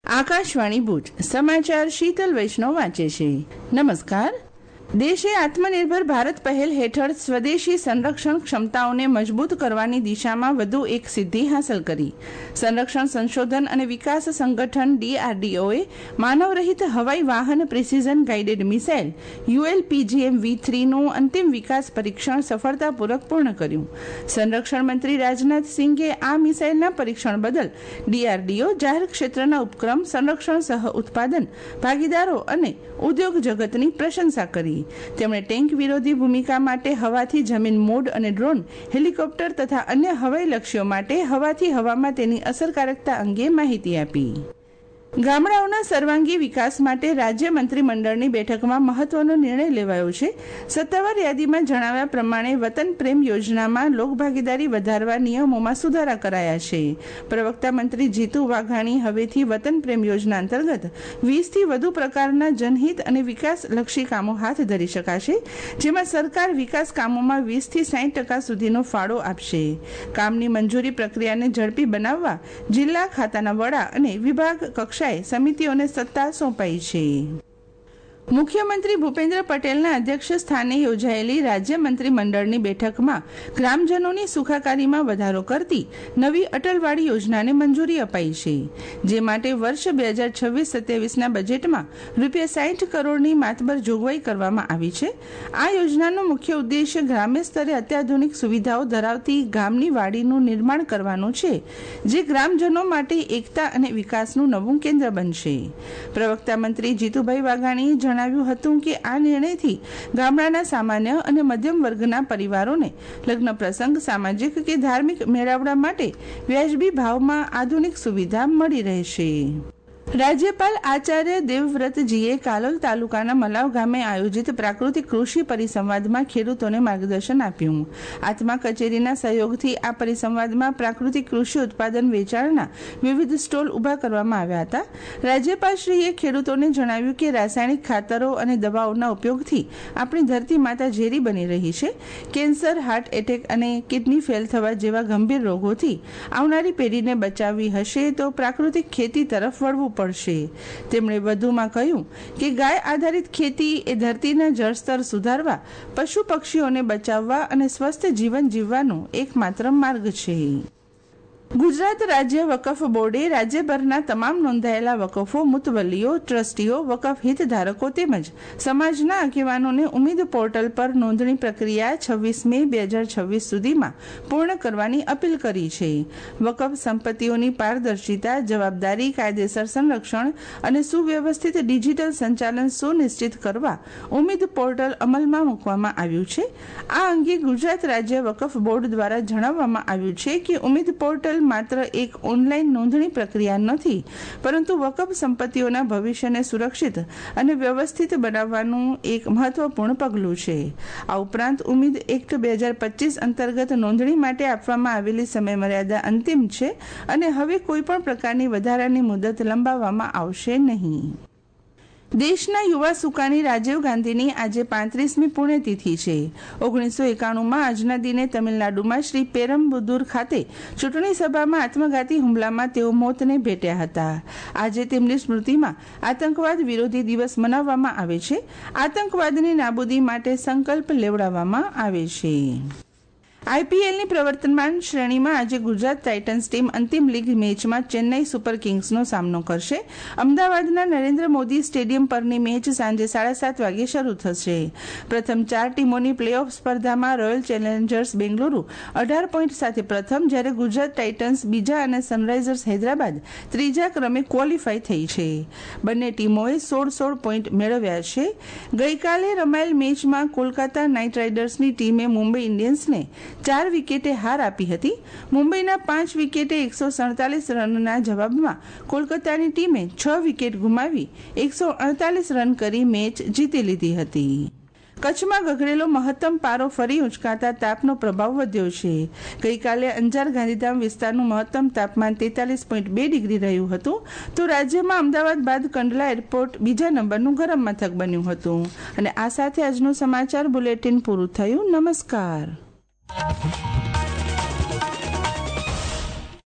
આકાશવાણી ભુજ સમાચાર શીતલ વૈષ્ણવ વાંચે છે. નમસ્કાર. દેશે આત્મનિર્ભર ભારત પહેલ હેઠળ સ્વદેશી સંરક્ષણ ક્ષમતાઓને મજબૂત કરવાની દિશામાં વધુ એક સિદ્ધિ હાંસલ કરી. સંરક્ષણ સંશોધન અને વિકાસ સંગઠન DRDOએ માનવરહિત હવાઈ વાહન પ્રિસિઝન ગાઇડેડ મિસાઇલ ULPGM-V3નું અંતિમ વિકાસ પરીક્ષણ સફળતાપૂર્વક પૂર્ણ કર્યું. સંરક્ષણ મંત્રી રાજનાથ સિંઘે આ મિસાઇલના પરીક્ષણ બદલ DRDO, જાહેર ક્ષેત્રના ઉપક્રમ, સંરક્ષણ સહ ઉત્પાદન ભાગીદારો અને ઉદ્યોગ જગતની પ્રશંસા કરી. તેમણે ટેન્ક વિરોધી ભૂમિકા માટે હવાથી જમીન મોડ અને ડ્રોન, હેલિકોપ્ટર તથા અન્ય હવાઈ લક્ષ્યો માટે હવાથી હવામાં તેની અસરકારકતા અંગે માહિતી આપી. ગામડાઓના સર્વાંગી વિકાસ માટે રાજ્ય મંત્રીમંડળની બેઠકમાં મહત્વનો નિર્ણય લેવાયો છે. સત્તાવાર યાદીમાં જણાવ્યા પ્રમાણે વતન પ્રેમ યોજનામાં લોકભાગીદારી વધારવા નિયમોમાં સુધારા કરાયા છે. પ્રવક્તા મંત્રી જીતુ વાઘાણી હવેથી વતન પ્રેમ યોજના અંતર્ગત 20થી વધુ પ્રકારના જનહિત અને વિકાસલક્ષી કામો હાથ ધરી શકાશે, જેમાં સરકાર વિકાસ કામોમાં 20થી 60% સુધીનો ફાળો આપશે. કામની મંજૂરી પ્રક્રિયાને ઝડપી બનાવવા જિલ્લા ખાતાના વડા અને વિભાગ કક્ષાએ સમિતિઓને સત્તા સોંપાઈ છે. મુખ્યમંત્રી ભૂપેન્દ્ર પટેલના અધ્યક્ષ સ્થાને યોજાયેલી રાજ્ય મંત્રીમંડળની બેઠકમાં ગ્રામજનોની સુખાકારીમાં વધારો કરતી નવી અટલવાડી યોજનાને મંજૂરી અપાઈ છે, જે માટે વર્ષ 2026-27ના બજેટમાં ₹60 કરોડની માતબર જોગવાઈ કરવામાં આવી છે. આ યોજનાનો મુખ્ય ઉદ્દેશ્ય ગ્રામ્ય સ્તરે અત્યાધુનિક સુવિધાઓ ધરાવતી ગામની વાડીનું નિર્માણ કરવાનું છે, જે ગ્રામજનો માટે એકતા અને વિકાસનું નવું કેન્દ્ર બનશે. પ્રવક્તા મંત્રી જીતુભાઈ વાઘાણીએ જણાવ્યું હતું કે આ નિર્ણયથી ગામડાના સામાન્ય અને મધ્યમ વર્ગના પરિવારોને લગ્ન પ્રસંગ, સામાજિક કે ધાર્મિક મેળાવડા માટે વ્યાજબી ભાવમાં આધુનિક સુવિધા મળી રહેશે. રાજ્યપાલ આચાર્ય દેવવ્રતજીએ કાલોલ તાલુકાના મલાવ ગામે આયોજિત પ્રાકૃતિક કૃષિ પરિસંવાદમાં ખેડૂતોને માર્ગદર્શન આપ્યું. આત્મા કચેરીના સહયોગથી આ પરિસંવાદમાં પ્રાકૃતિક કૃષિ ઉત્પાદન વેચાણના વિવિધ સ્ટોલ ઉભા કરવામાં આવ્યા હતા. રાજ્યપાલશ્રીએ ખેડૂતોને જણાવ્યું કે રાસાયણિક ખાતરો અને દવાઓના ઉપયોગથી આપણી ધરતી માતા ઝેરી બની રહી છે. કેન્સર, હાર્ટ એટેક અને કિડની ફેલ થવા જેવા ગંભીર રોગોથી આવનારી પેઢીને બચાવવી હશે તો પ્રાકૃતિક ખેતી તરફ વળવું પડશે. તેમણે વધુમાં કહ્યું કે ગાય આધારિત ખેતી એ ધરતીના જળસ્તર સુધારવા, પશુ પક્ષીઓને બચાવવા અને સ્વસ્થ જીવન જીવવાનો એકમાત્ર માર્ગ છે. ગુજરાત રાજ્ય વકફ બોર્ડે રાજ્યભરના તમામ નોંધાયેલા વકફો, મુતવલ્લીઓ, ટ્રસ્ટીઓ, વકફ હિતધારકો તેમજ સમાજના આગેવાનોને ઉમ્મીદ પોર્ટલ પર નોંધણી પ્રક્રિયા 26 મે 2026 સુધીમાં પૂર્ણ કરવાની અપીલ કરી છે. વકફ સંપત્તિઓની પારદર્શિતા, જવાબદારી, કાયદેસર સંરક્ષણ અને સુવ્યવસ્થિત ડિજિટલ સંચાલન સુનિશ્ચિત કરવા ઉમ્મીદ પોર્ટલ અમલમાં મૂકવામાં આવ્યું છે. આ અંગે ગુજરાત રાજ્ય વકફ બોર્ડ દ્વારા જણાવવામાં આવ્યું છે કે ઉમ્મીદ પોર્ટલ માત્ર એક ઓનલાઈન નોંધણી પ્રક્રિયા નથી, પરંતુ વકફ સંપત્તિઓના ભવિષ્યને સુરક્ષિત અને વ્યવસ્થિત બનાવવાનું એક મહત્વપૂર્ણ પગલું છે. આ ઉપરાંત ઉમ્મીદ એક્ટ 2025 અંતર્ગત નોંધણી માટે આપવામાં આવેલી સમયમર્યાદા અંતિમ છે અને હવે કોઈપણ પ્રકારની વધારાની મુદત લંબાવવામાં આવશે નહીં. દેશના યુવા સુકાની રાજીવ ગાંધીની આજે 35મી પુણ્યતિથિ છે. 1991માં આજના દિને તમિલનાડુમાં શ્રી પેરમ્બુદુર ખાતે ચૂંટણી સભામાં આત્મઘાતી હુમલામાં તેઓ મોતને ભેટ્યા હતા. આજે તેમની સ્મૃતિમાં આતંકવાદ વિરોધી દિવસ મનાવવામાં આવે છે. આતંકવાદની નાબૂદી માટે સંકલ્પ લેવડાવવામાં આવે છે. આઈપીએલની પ્રવર્તમાન શ્રેણીમાં આજે ગુજરાત ટાઇટન્સ ટીમ અંતિમ લીગ મેચમાં ચેન્નઈ સુપર કિંગ્સનો સામનો કરશે. અમદાવાદના નરેન્દ્ર મોદી સ્ટેડિયમ પરની મેચ સાંજે 7:30 વાગે શરૂ થશે. પ્રથમ 4 ટીમોની પ્લેઓફ સ્પર્ધામાં રોયલ ચેલેન્જર્સ બેંગલુરુ 18 પોઈન્ટ સાથે પ્રથમ, જ્યારે ગુજરાત ટાઇટન્સ બીજા અને સનરાઇઝર્સ હૈદરાબાદ ત્રીજા ક્રમે ક્વોલિફાય થઈ છે. બંને ટીમોએ 16 પોઈન્ટ મેળવ્યા છે. ગઈકાલે રમાયેલ મેચમાં કોલકાતા નાઇટ રાઇડર્સની ટીમે મુંબઈ ઇન્ડિયન્સને 4 વિકેટે હાર આપી હતી. મુંબઈના 5 વિકેટે 147 રનના જવાબમાં કોલકાતાની ટીમે 6 વિકેટ ગુમાવી 148 રન કરી મેચ જીતી લીધી હતી. કચ્છમાં ગગડેલો મહત્તમ પારો ફરી ઉંચકાતા તાપનો પ્રભાવ વધ્યો છે. ગઈકાલે અંજાર ગાંધીધામ વિસ્તારનું મહત્તમ તાપમાન 43.2 ડિગ્રી રહ્યું હતું, તો રાજ્યમાં અમદાવાદ બાદ કંડલા એરપોર્ટ બીજા નંબરનું ગરમ મથક બન્યું હતું. અને આ સાથે આજનું સમાચાર બુલેટિન પૂરું થયું. નમસ્કાર.